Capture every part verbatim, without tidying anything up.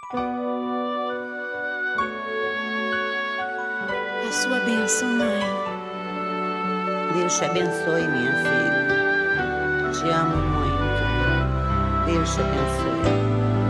A sua bênção, mãe. Deus te abençoe, minha filha. Te amo muito. Deus te abençoe.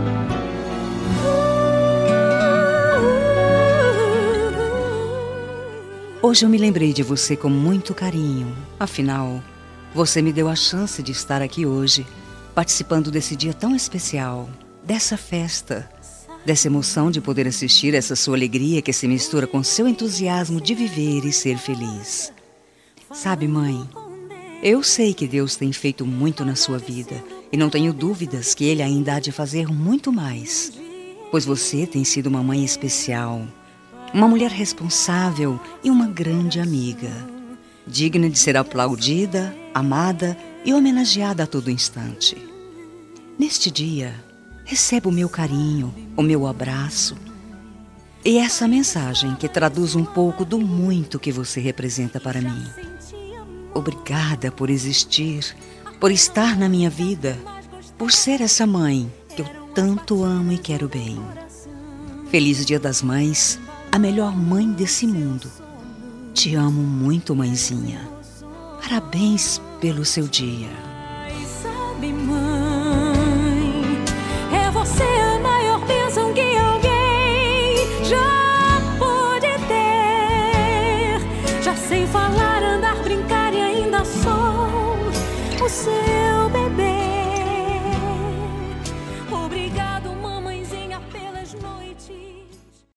Hoje eu me lembrei de você com muito carinho. Afinal, você me deu a chance de estar aqui hoje, participando desse dia tão especial, dessa festa, dessa emoção de poder assistir essa sua alegria que se mistura com seu entusiasmo de viver e ser feliz. Sabe, mãe, eu sei que Deus tem feito muito na sua vida e não tenho dúvidas que Ele ainda há de fazer muito mais, pois você tem sido uma mãe especial, uma mulher responsável e uma grande amiga, digna de ser aplaudida, amada e homenageada a todo instante. Neste dia, receba o meu carinho, o meu abraço e essa mensagem que traduz um pouco do muito que você representa para mim. Obrigada por existir, por estar na minha vida, por ser essa mãe que eu tanto amo e quero bem. Feliz Dia das Mães, a melhor mãe desse mundo. Te amo muito, mãezinha. Parabéns pelo seu dia. Sabe, mãe, é você a maior bênção que alguém já pôde ter. Já sei falar, andar, brincar e ainda sou o seu bebê.